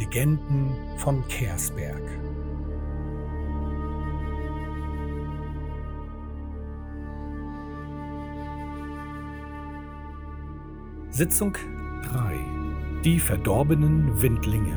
Legenden von Kersberg. Sitzung 3: Die verdorbenen Windlinge.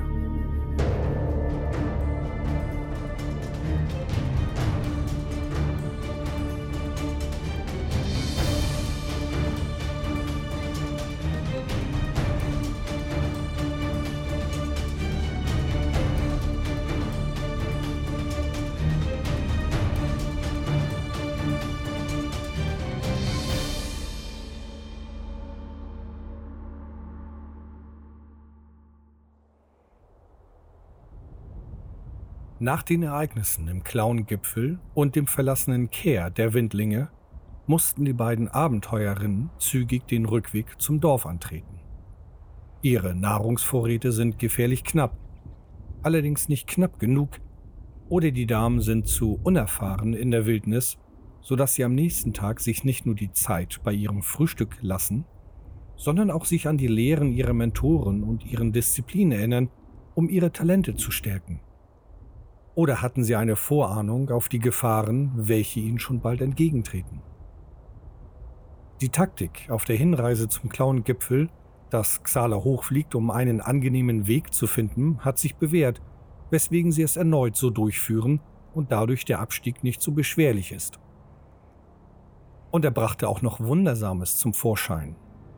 Nach den Ereignissen im Klauen-Gipfel und dem verlassenen Ker der Windlinge mussten die beiden Abenteuerinnen zügig den Rückweg zum Dorf antreten. Ihre Nahrungsvorräte sind gefährlich knapp, allerdings nicht knapp genug, oder die Damen sind zu unerfahren in der Wildnis, sodass sie am nächsten Tag sich nicht nur die Zeit bei ihrem Frühstück lassen, sondern auch sich an die Lehren ihrer Mentoren und ihren Disziplinen erinnern, um ihre Talente zu stärken. Oder hatten sie eine Vorahnung auf die Gefahren, welche ihnen schon bald entgegentreten? Die Taktik auf der Hinreise zum Klauen-Gipfel, dass Xala hochfliegt, um einen angenehmen Weg zu finden, hat sich bewährt, weswegen sie es erneut so durchführen und dadurch der Abstieg nicht so beschwerlich ist. Und er brachte auch noch Wundersames zum Vorschein.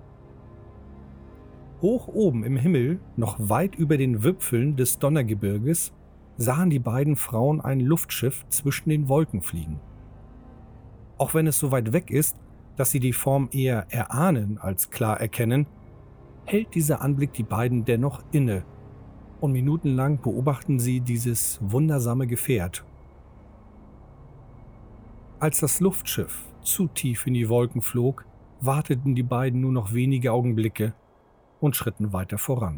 Hoch oben im Himmel, noch weit über den Wipfeln des Donnergebirges, sahen die beiden Frauen ein Luftschiff zwischen den Wolken fliegen. Auch wenn es so weit weg ist, dass sie die Form eher erahnen als klar erkennen, hält dieser Anblick die beiden dennoch inne und minutenlang beobachten sie dieses wundersame Gefährt. Als das Luftschiff zu tief in die Wolken flog, warteten die beiden nur noch wenige Augenblicke und schritten weiter voran.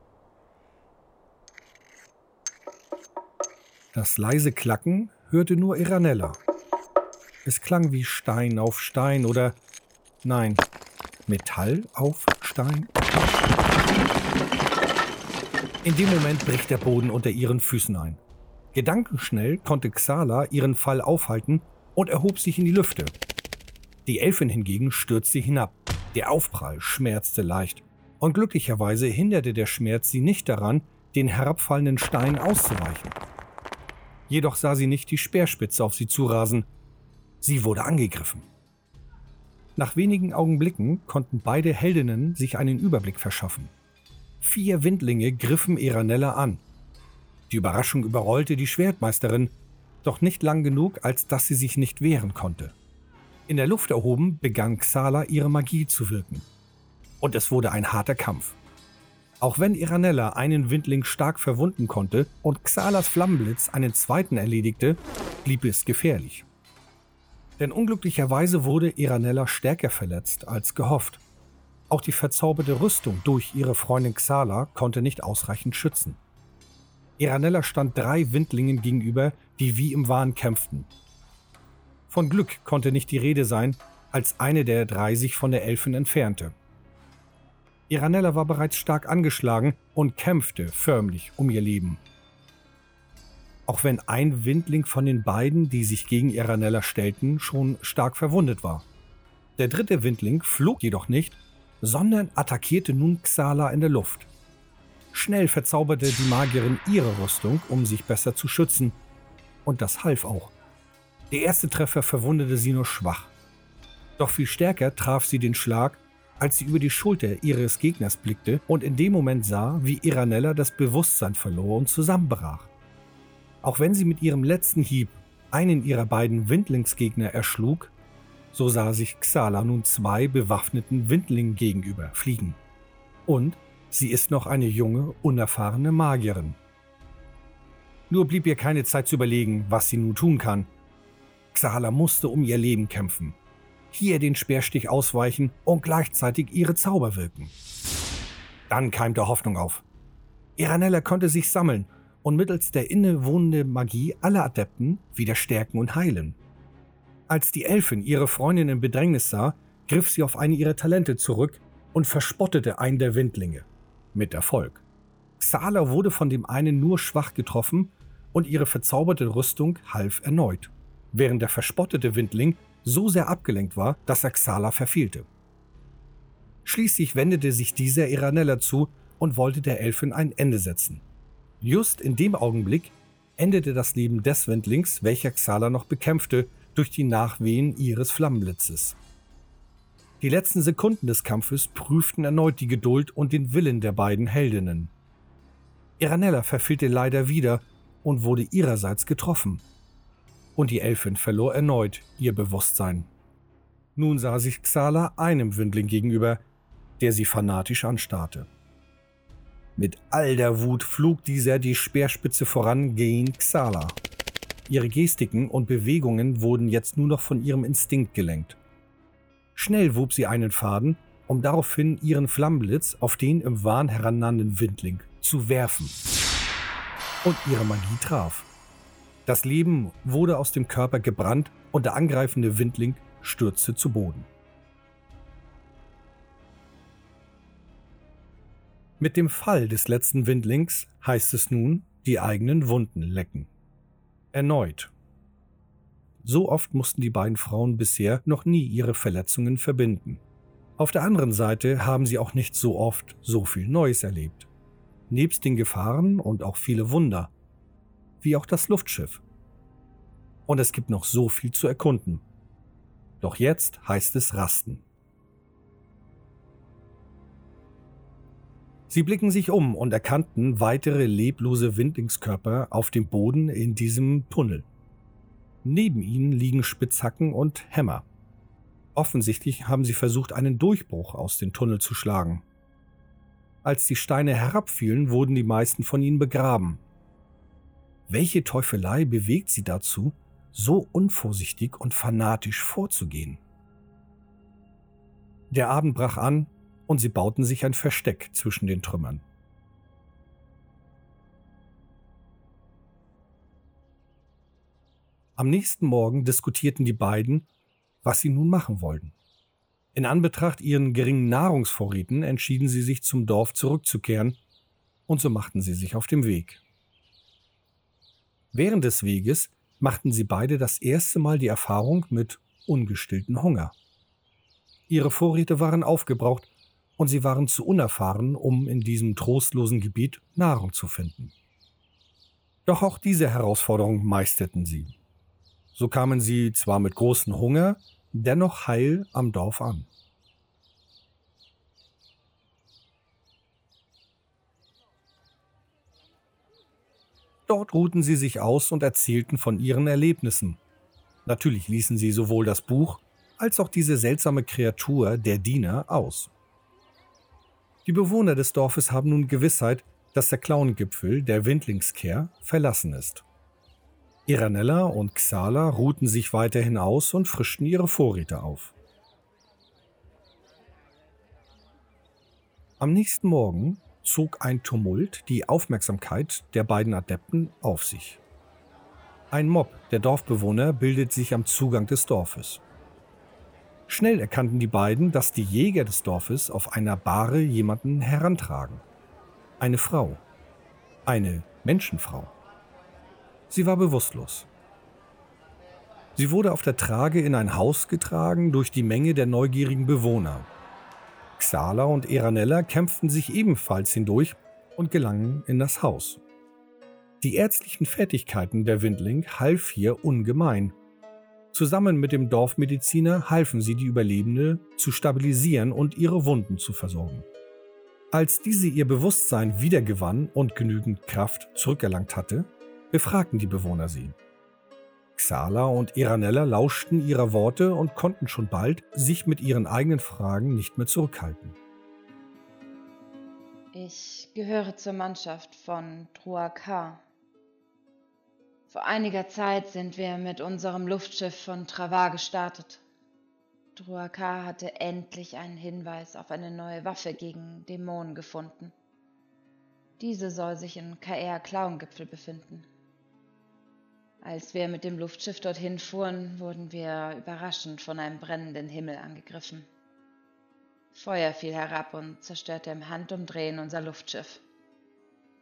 Das leise Klacken hörte nur Iranella. Es klang wie Stein auf Stein oder, nein, Metall auf Stein. In dem Moment bricht der Boden unter ihren Füßen ein. Gedankenschnell konnte Xala ihren Fall aufhalten und erhob sich in die Lüfte. Die Elfin hingegen stürzte hinab. Der Aufprall schmerzte leicht und glücklicherweise hinderte der Schmerz sie nicht daran, den herabfallenden Stein auszuweichen. Jedoch sah sie nicht die Speerspitze auf sie zurasen. Sie wurde angegriffen. Nach wenigen Augenblicken konnten beide Heldinnen sich einen Überblick verschaffen. 4 Windlinge griffen Iranella an. Die Überraschung überrollte die Schwertmeisterin, doch nicht lang genug, als dass sie sich nicht wehren konnte. In der Luft erhoben begann Xala ihre Magie zu wirken. Und es wurde ein harter Kampf. Auch wenn Iranella einen Windling stark verwunden konnte und Xalas Flammenblitz einen zweiten erledigte, blieb es gefährlich. Denn unglücklicherweise wurde Iranella stärker verletzt als gehofft. Auch die verzauberte Rüstung durch ihre Freundin Xala konnte nicht ausreichend schützen. Iranella stand 3 Windlingen gegenüber, die wie im Wahn kämpften. Von Glück konnte nicht die Rede sein, als eine der 3 sich von der Elfin entfernte. Iranella war bereits stark angeschlagen und kämpfte förmlich um ihr Leben. Auch wenn ein Windling von den beiden, die sich gegen Iranella stellten, schon stark verwundet war. Der 3. Windling flog jedoch nicht, sondern attackierte nun Xala in der Luft. Schnell verzauberte die Magierin ihre Rüstung, um sich besser zu schützen. Und das half auch. Der erste Treffer verwundete sie nur schwach. Doch viel stärker traf sie den Schlag, als sie über die Schulter ihres Gegners blickte und in dem Moment sah, wie Iranella das Bewusstsein verlor und zusammenbrach. Auch wenn sie mit ihrem letzten Hieb einen ihrer beiden Windlingsgegner erschlug, so sah sich Xala nun 2 bewaffneten Windlingen gegenüber fliegen. Und sie ist noch eine junge, unerfahrene Magierin. Nur blieb ihr keine Zeit zu überlegen, was sie nun tun kann. Xala musste um ihr Leben kämpfen. Hier den Speerstich ausweichen und gleichzeitig ihre Zauber wirken. Dann keimte Hoffnung auf. Iranella konnte sich sammeln und mittels der innewohnenden Magie alle Adepten wieder stärken und heilen. Als die Elfin ihre Freundin in Bedrängnis sah, griff sie auf eine ihrer Talente zurück und verspottete einen der Windlinge. Mit Erfolg. Xala wurde von dem einen nur schwach getroffen und ihre verzauberte Rüstung half erneut, während der verspottete Windling so sehr abgelenkt war, dass er Xala verfehlte. Schließlich wendete sich dieser Iranella zu und wollte der Elfin ein Ende setzen. Just in dem Augenblick endete das Leben des Windlings, welcher Xala noch bekämpfte, durch die Nachwehen ihres Flammenblitzes. Die letzten Sekunden des Kampfes prüften erneut die Geduld und den Willen der beiden Heldinnen. Iranella verfehlte leider wieder und wurde ihrerseits getroffen. Und die Elfin verlor erneut ihr Bewusstsein. Nun sah sich Xala einem Windling gegenüber, der sie fanatisch anstarrte. Mit all der Wut flog dieser die Speerspitze voran gegen Xala. Ihre Gestiken und Bewegungen wurden jetzt nur noch von ihrem Instinkt gelenkt. Schnell wob sie einen Faden, um daraufhin ihren Flammenblitz auf den im Wahn herannahenden Windling zu werfen. Und ihre Magie traf. Das Leben wurde aus dem Körper gebrannt und der angreifende Windling stürzte zu Boden. Mit dem Fall des letzten Windlings heißt es nun, die eigenen Wunden lecken. Erneut. So oft mussten die beiden Frauen bisher noch nie ihre Verletzungen verbinden. Auf der anderen Seite haben sie auch nicht so oft so viel Neues erlebt. Nebst den Gefahren und auch viele Wunder. Wie auch das Luftschiff. Und es gibt noch so viel zu erkunden. Doch jetzt heißt es rasten. Sie blicken sich um und erkannten weitere leblose Windlingskörper auf dem Boden in diesem Tunnel. Neben ihnen liegen Spitzhacken und Hämmer. Offensichtlich haben sie versucht, einen Durchbruch aus dem Tunnel zu schlagen. Als die Steine herabfielen, wurden die meisten von ihnen begraben. Welche Teufelei bewegt sie dazu, so unvorsichtig und fanatisch vorzugehen? Der Abend brach an und sie bauten sich ein Versteck zwischen den Trümmern. Am nächsten Morgen diskutierten die beiden, was sie nun machen wollten. In Anbetracht ihren geringen Nahrungsvorräten entschieden sie sich, zum Dorf zurückzukehren, und so machten sie sich auf den Weg. Während des Weges machten sie beide das erste Mal die Erfahrung mit ungestillten Hunger. Ihre Vorräte waren aufgebraucht und sie waren zu unerfahren, um in diesem trostlosen Gebiet Nahrung zu finden. Doch auch diese Herausforderung meisterten sie. So kamen sie zwar mit großem Hunger, dennoch heil am Dorf an. Dort ruhten sie sich aus und erzählten von ihren Erlebnissen. Natürlich ließen sie sowohl das Buch als auch diese seltsame Kreatur, der Diener, aus. Die Bewohner des Dorfes haben nun Gewissheit, dass der Clown-Gipfel, der Windlingskehr, verlassen ist. Iranella und Xala ruhten sich weiterhin aus und frischten ihre Vorräte auf. Am nächsten Morgen zog ein Tumult die Aufmerksamkeit der beiden Adepten auf sich. Ein Mob der Dorfbewohner bildet sich am Zugang des Dorfes. Schnell erkannten die beiden, dass die Jäger des Dorfes auf einer Bahre jemanden herantragen. Eine Frau. Eine Menschenfrau. Sie war bewusstlos. Sie wurde auf der Trage in ein Haus getragen durch die Menge der neugierigen Bewohner. Xala und Iranella kämpften sich ebenfalls hindurch und gelangen in das Haus. Die ärztlichen Fertigkeiten der Windling half hier ungemein. Zusammen mit dem Dorfmediziner halfen sie, die Überlebende zu stabilisieren und ihre Wunden zu versorgen. Als diese ihr Bewusstsein wiedergewann und genügend Kraft zurückerlangt hatte, befragten die Bewohner sie. Xala und Iranella lauschten ihrer Worte und konnten schon bald sich mit ihren eigenen Fragen nicht mehr zurückhalten. Ich gehöre zur Mannschaft von Druakar. Vor einiger Zeit sind wir mit unserem Luftschiff von Travar gestartet. Druakar hatte endlich einen Hinweis auf eine neue Waffe gegen Dämonen gefunden. Diese soll sich in Kaer Clown-Gipfel befinden. Als wir mit dem Luftschiff dorthin fuhren, wurden wir überraschend von einem brennenden Himmel angegriffen. Feuer fiel herab und zerstörte im Handumdrehen unser Luftschiff.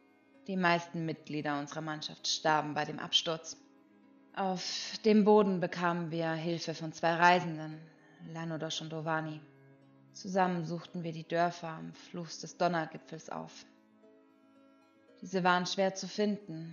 Die meisten Mitglieder unserer Mannschaft starben bei dem Absturz. Auf dem Boden bekamen wir Hilfe von 2 Reisenden, Lanodos und Ovani. Zusammen suchten wir die Dörfer am Fuß des Donnergipfels auf. Diese waren schwer zu finden.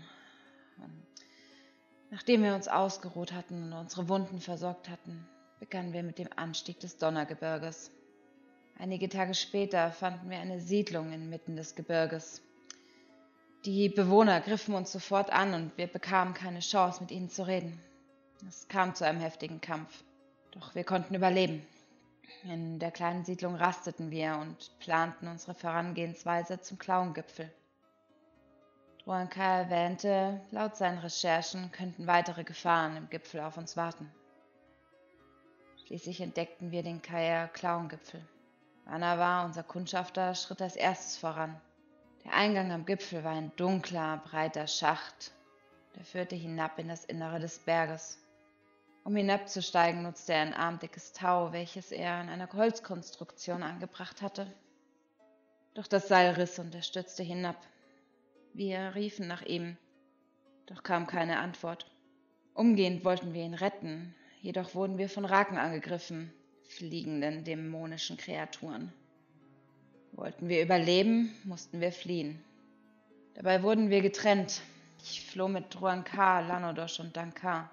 Nachdem wir uns ausgeruht hatten und unsere Wunden versorgt hatten, begannen wir mit dem Anstieg des Donnergebirges. Einige Tage später fanden wir eine Siedlung inmitten des Gebirges. Die Bewohner griffen uns sofort an und wir bekamen keine Chance, mit ihnen zu reden. Es kam zu einem heftigen Kampf, doch wir konnten überleben. In der kleinen Siedlung rasteten wir und planten unsere Vorangehensweise zum Klauengipfel. Druankar erwähnte, laut seinen Recherchen könnten weitere Gefahren im Gipfel auf uns warten. Schließlich entdeckten wir den Kaya Klauengipfel. Anawa, unser Kundschafter, schritt als erstes voran. Der Eingang am Gipfel war ein dunkler, breiter Schacht, der führte hinab in das Innere des Berges. Um hinabzusteigen, nutzte er ein armdickes Tau, welches er an einer Holzkonstruktion angebracht hatte. Doch das Seil riss und er stürzte hinab. Wir riefen nach ihm, doch kam keine Antwort. Umgehend wollten wir ihn retten, jedoch wurden wir von Raken angegriffen, fliegenden dämonischen Kreaturen. Wollten wir überleben, mussten wir fliehen. Dabei wurden wir getrennt. Ich floh mit Druankar, Lanodos und Dankar.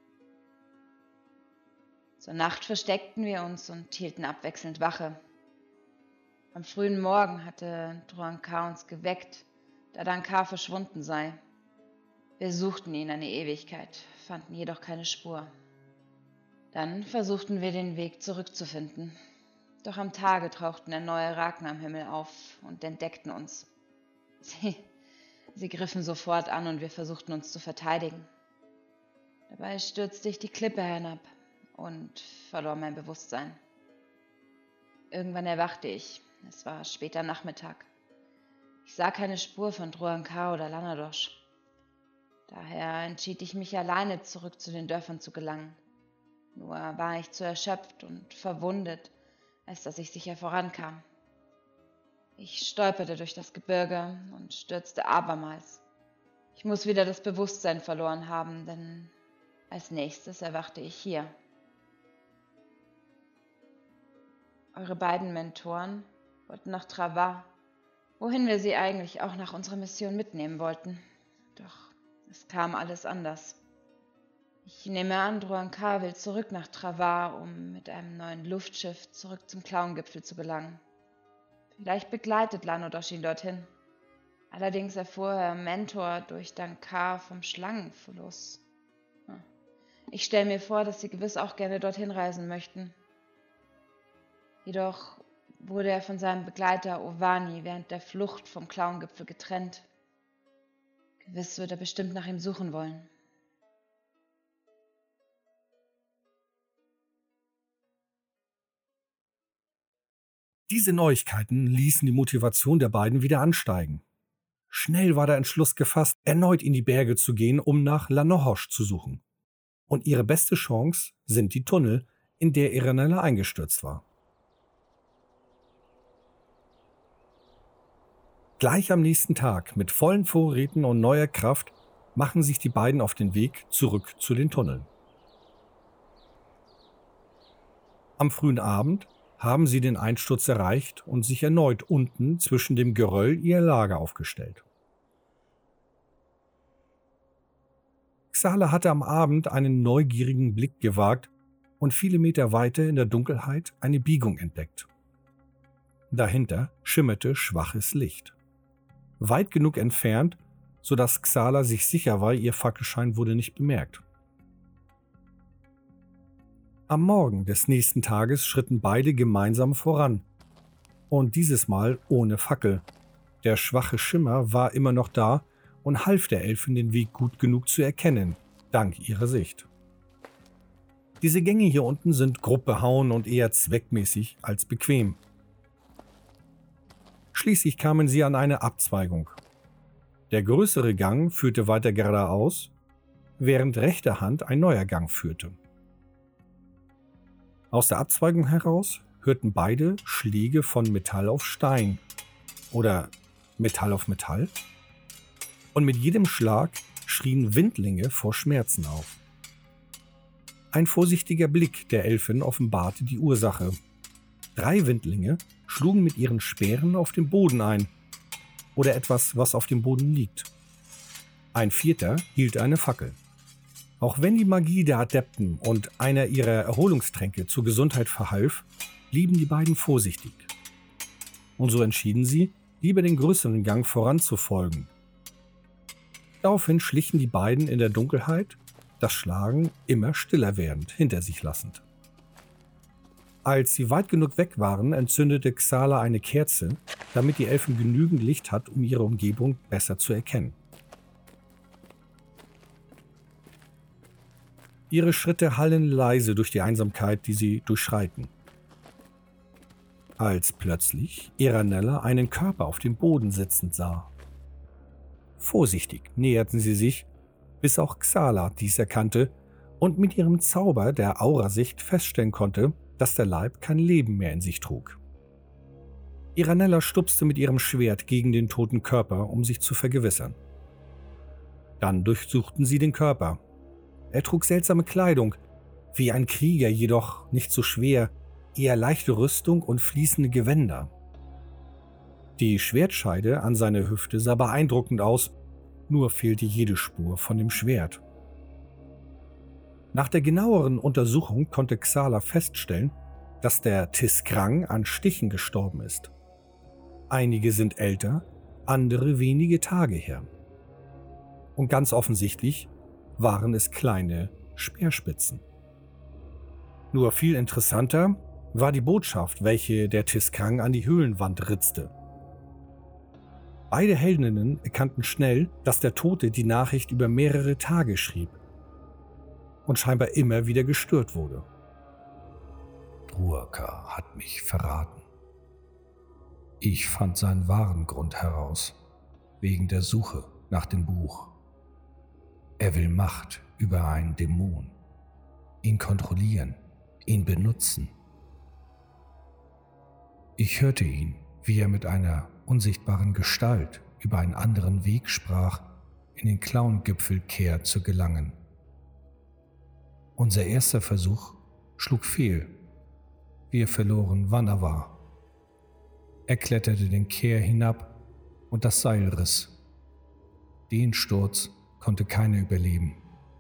Zur Nacht versteckten wir uns und hielten abwechselnd Wache. Am frühen Morgen hatte Druankar uns geweckt, da Dankar verschwunden sei. Wir suchten ihn eine Ewigkeit, fanden jedoch keine Spur. Dann versuchten wir den Weg zurückzufinden. Doch am Tage tauchten erneut Raken am Himmel auf und entdeckten uns. Sie griffen sofort an und wir versuchten uns zu verteidigen. Dabei stürzte ich die Klippe hinab und verlor mein Bewusstsein. Irgendwann erwachte ich. Es war später Nachmittag. Ich sah keine Spur von Druankar oder Lanados. Daher entschied ich mich alleine zurück zu den Dörfern zu gelangen. Nur war ich zu erschöpft und verwundet, als dass ich sicher vorankam. Ich stolperte durch das Gebirge und stürzte abermals. Ich muss wieder das Bewusstsein verloren haben, denn als nächstes erwachte ich hier. Eure beiden Mentoren wollten nach Travar, wohin wir sie eigentlich auch nach unserer Mission mitnehmen wollten. Doch es kam alles anders. Ich nehme an, Druankar will zurück nach Travar, um mit einem neuen Luftschiff zurück zum Klauengipfel zu gelangen. Vielleicht begleitet Lanodos ihn dorthin. Allerdings erfuhr Herr Mentor durch Dankar vom Schlangenfluss. Ich stelle mir vor, dass sie gewiss auch gerne dorthin reisen möchten. Jedoch wurde er von seinem Begleiter Ovani während der Flucht vom Klauengipfel getrennt. Gewiss wird er bestimmt nach ihm suchen wollen. Diese Neuigkeiten ließen die Motivation der beiden wieder ansteigen. Schnell war der Entschluss gefasst, erneut in die Berge zu gehen, um nach Lanohosh zu suchen. Und ihre beste Chance sind die Tunnel, in der Irenella eingestürzt war. Gleich am nächsten Tag, mit vollen Vorräten und neuer Kraft, machen sich die beiden auf den Weg zurück zu den Tunneln. Am frühen Abend haben sie den Einsturz erreicht und sich erneut unten zwischen dem Geröll ihr Lager aufgestellt. Xala hatte am Abend einen neugierigen Blick gewagt und viele Meter weiter in der Dunkelheit eine Biegung entdeckt. Dahinter schimmerte schwaches Licht. Weit genug entfernt, sodass Xala sich sicher war, ihr Fackelschein wurde nicht bemerkt. Am Morgen des nächsten Tages schritten beide gemeinsam voran. Und dieses Mal ohne Fackel. Der schwache Schimmer war immer noch da und half der Elfin, den Weg gut genug zu erkennen, dank ihrer Sicht. Diese Gänge hier unten sind grob behauen und eher zweckmäßig als bequem. Schließlich kamen sie an eine Abzweigung. Der größere Gang führte weiter geradeaus, während rechter Hand ein neuer Gang führte. Aus der Abzweigung heraus hörten beide Schläge von Metall auf Stein oder Metall auf Metall. und mit jedem Schlag schrien Windlinge vor Schmerzen auf. Ein vorsichtiger Blick der Elfin offenbarte die Ursache. 3 Windlinge schlugen mit ihren Speeren auf den Boden ein oder etwas, was auf dem Boden liegt. Ein 4. hielt eine Fackel. Auch wenn die Magie der Adepten und einer ihrer Erholungstränke zur Gesundheit verhalf, blieben die beiden vorsichtig. Und so entschieden sie, lieber den größeren Gang voranzufolgen. Daraufhin schlichen die beiden in der Dunkelheit, das Schlagen immer stiller werdend hinter sich lassend. Als sie weit genug weg waren, entzündete Xala eine Kerze, damit die Elfin genügend Licht hat, um ihre Umgebung besser zu erkennen. Ihre Schritte hallen leise durch die Einsamkeit, die sie durchschreiten. Als plötzlich Eranella einen Körper auf dem Boden sitzend sah. Vorsichtig näherten sie sich, bis auch Xala dies erkannte und mit ihrem Zauber der Aurasicht feststellen konnte, dass der Leib kein Leben mehr in sich trug. Eranella stupste mit ihrem Schwert gegen den toten Körper, um sich zu vergewissern. Dann durchsuchten sie den Körper. Er trug seltsame Kleidung, wie ein Krieger, jedoch nicht so schwer, eher leichte Rüstung und fließende Gewänder. Die Schwertscheide an seiner Hüfte sah beeindruckend aus, nur fehlte jede Spur von dem Schwert. Nach der genaueren Untersuchung konnte Xala feststellen, dass der Tiskrang an Stichen gestorben ist. Einige sind älter, andere wenige Tage her. Und ganz offensichtlich waren es kleine Speerspitzen. Nur viel interessanter war die Botschaft, welche der Tiskrang an die Höhlenwand ritzte. Beide Heldinnen erkannten schnell, dass der Tote die Nachricht über mehrere Tage schrieb und scheinbar immer wieder gestört wurde. Druaka hat mich verraten. Ich fand seinen wahren Grund heraus, wegen der Suche nach dem Buch. Er will Macht über einen Dämon, ihn kontrollieren, ihn benutzen. Ich hörte ihn, wie er mit einer unsichtbaren Gestalt über einen anderen Weg sprach, in den Clown-Gipfel Kehr zu gelangen. Unser erster Versuch schlug fehl. Wir verloren Vanava. Er kletterte den Kehr hinab und das Seil riss. Den Sturz konnte keiner überleben.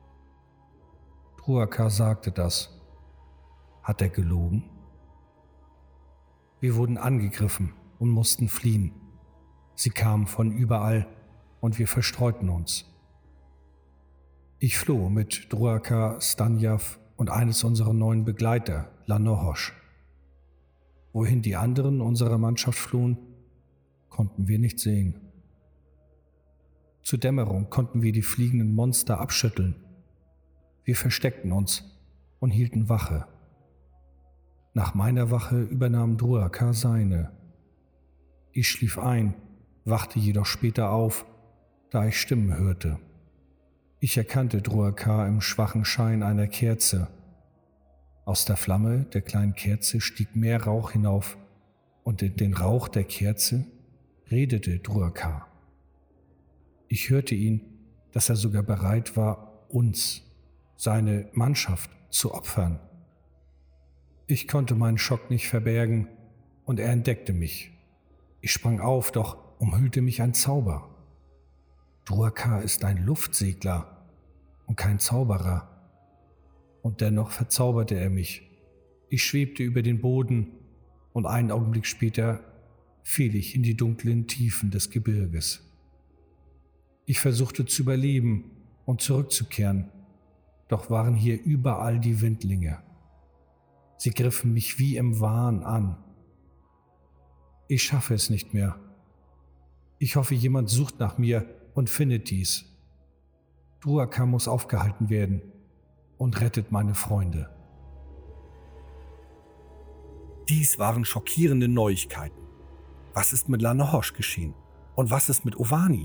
Druaka sagte das. Hat er gelogen? Wir wurden angegriffen und mussten fliehen. Sie kamen von überall und wir verstreuten uns. Ich floh mit Druaka, Stanjav und eines unserer neuen Begleiter, Lanohosh. Wohin die anderen unserer Mannschaft flohen, konnten wir nicht sehen. Zur Dämmerung konnten wir die fliegenden Monster abschütteln. Wir versteckten uns und hielten Wache. Nach meiner Wache übernahm Druaka seine. Ich schlief ein, wachte jedoch später auf, da ich Stimmen hörte. Ich erkannte Druaka im schwachen Schein einer Kerze. Aus der Flamme der kleinen Kerze stieg mehr Rauch hinauf und in den Rauch der Kerze redete Druaka. Ich hörte ihn, dass er sogar bereit war, uns, seine Mannschaft, zu opfern. Ich konnte meinen Schock nicht verbergen und er entdeckte mich. Ich sprang auf, doch umhüllte mich ein Zauber. Druaka ist ein Luftsegler und kein Zauberer. Und dennoch verzauberte er mich. Ich schwebte über den Boden und einen Augenblick später fiel ich in die dunklen Tiefen des Gebirges. Ich versuchte zu überleben und zurückzukehren, doch waren hier überall die Windlinge. Sie griffen mich wie im Wahn an. Ich schaffe es nicht mehr. Ich hoffe, jemand sucht nach mir und findet dies. Druaka muss aufgehalten werden und rettet meine Freunde. Dies waren schockierende Neuigkeiten. Was ist mit Lanohosh geschehen? Und was ist mit Ovani?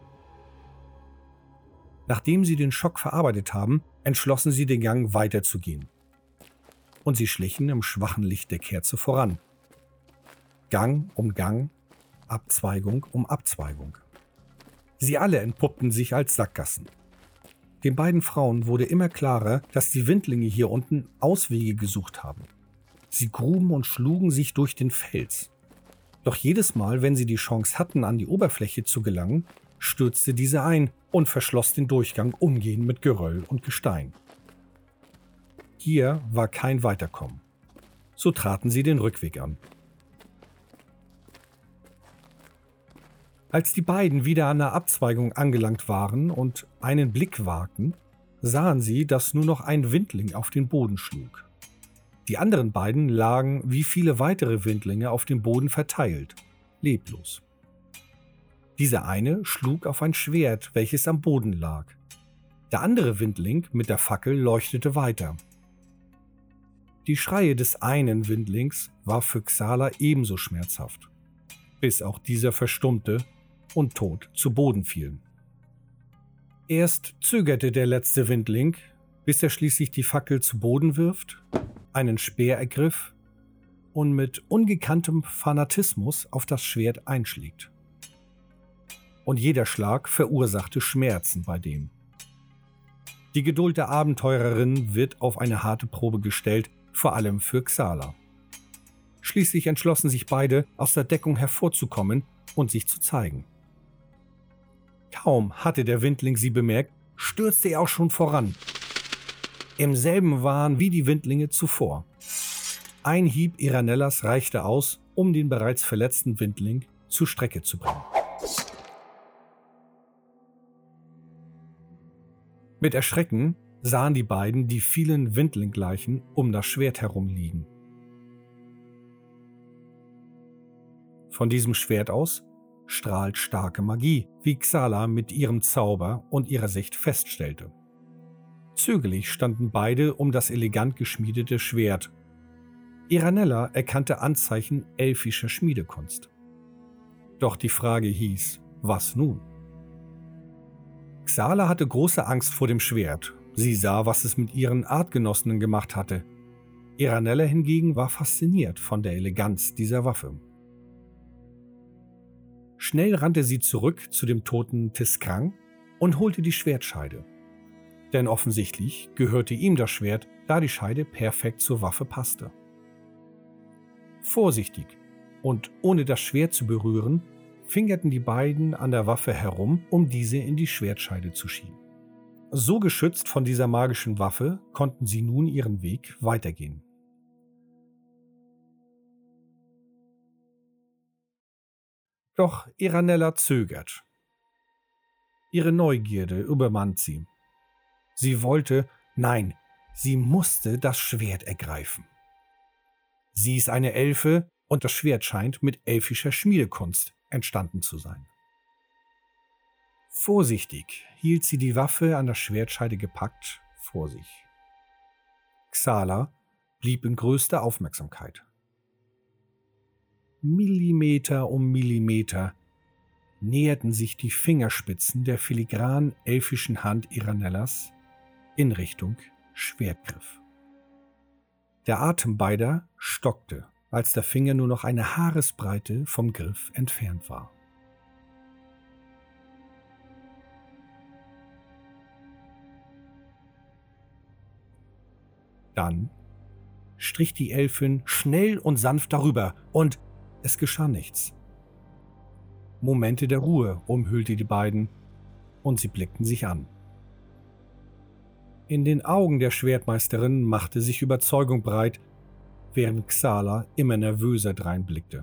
Nachdem sie den Schock verarbeitet haben, entschlossen sie, den Gang weiterzugehen. Und sie schlichen im schwachen Licht der Kerze voran. Gang um Gang, Abzweigung um Abzweigung. Sie alle entpuppten sich als Sackgassen. Den beiden Frauen wurde immer klarer, dass die Windlinge hier unten Auswege gesucht haben. Sie gruben und schlugen sich durch den Fels. Doch jedes Mal, wenn sie die Chance hatten, an die Oberfläche zu gelangen, stürzte diese ein und verschloss den Durchgang umgehend mit Geröll und Gestein. Hier war kein Weiterkommen. So traten sie den Rückweg an. Als die beiden wieder an der Abzweigung angelangt waren und einen Blick wagten, sahen sie, dass nur noch ein Windling auf den Boden schlug. Die anderen beiden lagen wie viele weitere Windlinge auf dem Boden verteilt, leblos. Dieser eine schlug auf ein Schwert, welches am Boden lag. Der andere Windling mit der Fackel leuchtete weiter. Die Schreie des einen Windlings war für Xala ebenso schmerzhaft, bis auch dieser verstummte und tot zu Boden fiel. Erst zögerte der letzte Windling, bis er schließlich die Fackel zu Boden wirft, einen Speer ergriff und mit ungekanntem Fanatismus auf das Schwert einschlägt. Und jeder Schlag verursachte Schmerzen bei dem. Die Geduld der Abenteurerin wird auf eine harte Probe gestellt, vor allem für Xala. Schließlich entschlossen sich beide, aus der Deckung hervorzukommen und sich zu zeigen. Kaum hatte der Windling sie bemerkt, stürzte er auch schon voran. Im selben Wahn wie die Windlinge zuvor. Ein Hieb Iranellas reichte aus, um den bereits verletzten Windling zur Strecke zu bringen. Mit Erschrecken sahen die beiden die vielen Windlingleichen um das Schwert herumliegen. Von diesem Schwert aus strahlt starke Magie, wie Xala mit ihrem Zauber und ihrer Sicht feststellte. Zögerlich standen beide um das elegant geschmiedete Schwert. Iranella erkannte Anzeichen elfischer Schmiedekunst. Doch die Frage hieß, was nun? Xala hatte große Angst vor dem Schwert. Sie sah, was es mit ihren Artgenossinnen gemacht hatte. Iranella hingegen war fasziniert von der Eleganz dieser Waffe. Schnell rannte sie zurück zu dem toten Tiskrang und holte die Schwertscheide. Denn offensichtlich gehörte ihm das Schwert, da die Scheide perfekt zur Waffe passte. Vorsichtig und ohne das Schwert zu berühren, fingerten die beiden an der Waffe herum, um diese in die Schwertscheide zu schieben. So geschützt von dieser magischen Waffe konnten sie nun ihren Weg weitergehen. Doch Iranella zögert. Ihre Neugierde übermannt sie. Sie wollte, nein, sie musste das Schwert ergreifen. Sie ist eine Elfe und das Schwert scheint mit elfischer Schmiedekunst entstanden zu sein. Vorsichtig hielt sie die Waffe an der Schwertscheide gepackt vor sich. Xala blieb in größter Aufmerksamkeit. Millimeter um Millimeter näherten sich die Fingerspitzen der filigran elfischen Hand Iranellas in Richtung Schwertgriff. Der Atem beider stockte, als der Finger nur noch eine Haaresbreite vom Griff entfernt war. Dann strich die Elfin schnell und sanft darüber und es geschah nichts. Momente der Ruhe umhüllte die beiden und sie blickten sich an. In den Augen der Schwertmeisterin machte sich Überzeugung breit, während Xala immer nervöser dreinblickte.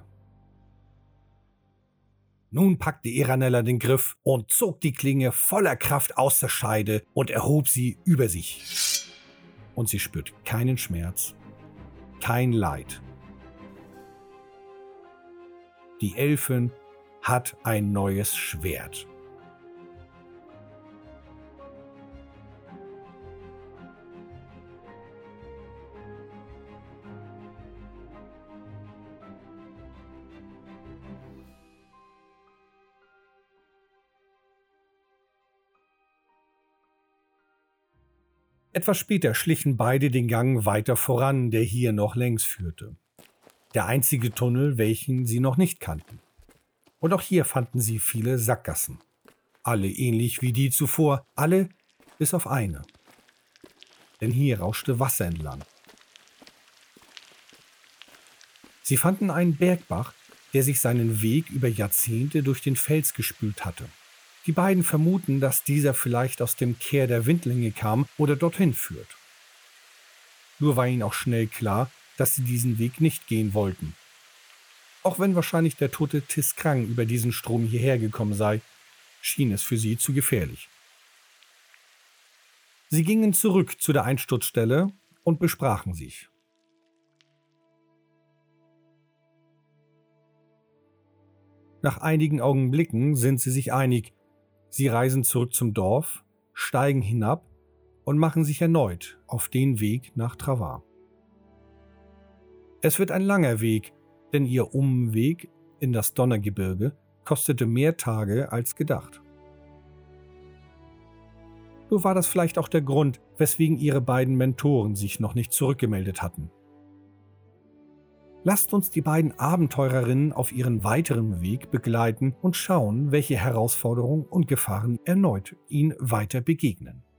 Nun packte Iranella den Griff und zog die Klinge voller Kraft aus der Scheide und erhob sie über sich. Und sie spürte keinen Schmerz, kein Leid. Die Elfin hat ein neues Schwert. Etwas später schlichen beide den Gang weiter voran, der hier noch längs führte. Der einzige Tunnel, welchen sie noch nicht kannten. Und auch hier fanden sie viele Sackgassen. Alle ähnlich wie die zuvor, alle bis auf eine. Denn hier rauschte Wasser entlang. Sie fanden einen Bergbach, der sich seinen Weg über Jahrzehnte durch den Fels gespült hatte. Die beiden vermuten, dass dieser vielleicht aus dem Kehr der Windlinge kam oder dorthin führt. Nur war ihnen auch schnell klar, dass sie diesen Weg nicht gehen wollten. Auch wenn wahrscheinlich der tote Tiskrang über diesen Strom hierher gekommen sei, schien es für sie zu gefährlich. Sie gingen zurück zu der Einsturzstelle und besprachen sich. Nach einigen Augenblicken sind sie sich einig. Sie reisen zurück zum Dorf, steigen hinab und machen sich erneut auf den Weg nach Travar. Es wird ein langer Weg, denn ihr Umweg in das Donnergebirge kostete mehr Tage als gedacht. So war das vielleicht auch der Grund, weswegen ihre beiden Mentoren sich noch nicht zurückgemeldet hatten. Lasst uns die beiden Abenteurerinnen auf ihren weiteren Weg begleiten und schauen, welche Herausforderungen und Gefahren erneut ihnen weiter begegnen.